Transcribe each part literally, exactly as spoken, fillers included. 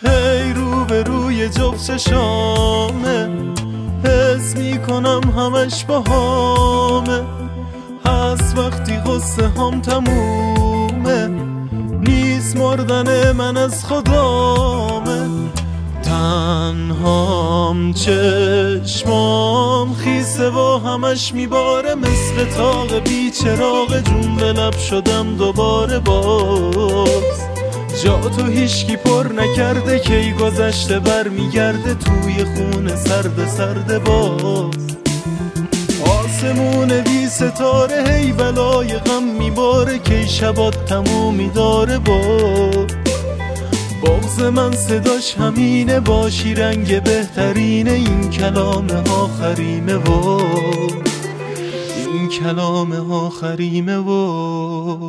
هی رو به روی جفت چشامه، حس میکنم همش باهامه. هست وقتی غصه هم تمومه، نیست مردن من از خدامه. تنهام چشمام خیسه و همش میباره، مثل تاق بیچراغ جون به لب شدم دوباره. باز جا تو هیچکی پر نکرده، کی گذشته بر میگرده توی خونه سرد سرد. باز آسمون بی ستاره هی بلای غم میباره، کی شبات تمومی داره. باز بغض من صداش همینه، باشی رنگ بهترینه. این کلام آخریمه و این کلام آخریمه و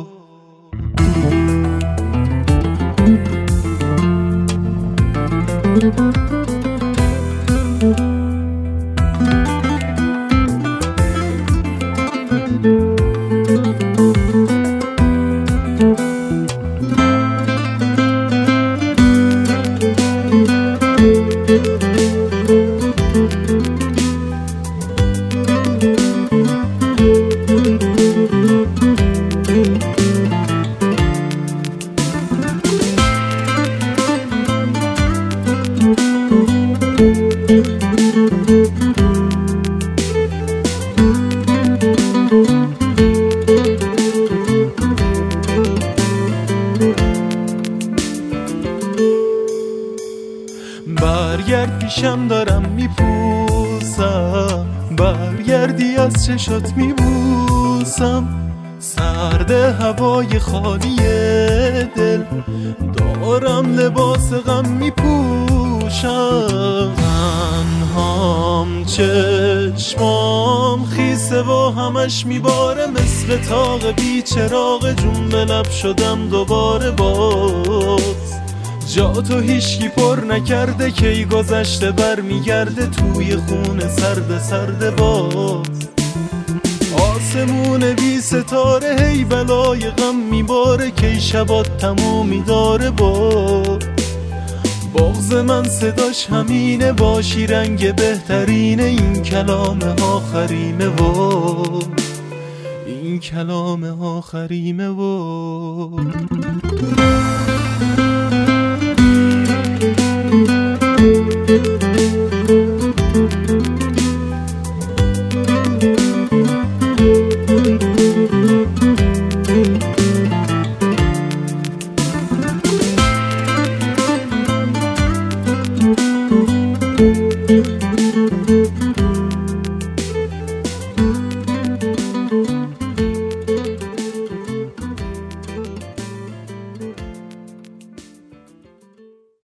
برگرد پیشم دارم میپوسم، برگردی از چشات میبوسم. سرد هوای خالی دل دارم لباس غم میپوشم. تنهام چشمام خیسه و همش میباره، مثل تاق بیچراغ جون به لب شدم دوباره. باز جا تو هیچکی پر نکرده، کی گذشته بر میگرده توی خونه سرد سرد. باز آسمون بی ستاره هی بلای غم میباره، کی شبات تمومی داره. باز بغض من صداش همینه، باشی رنگ بهترینه. این کلام آخریمه و این کلام آخریمه و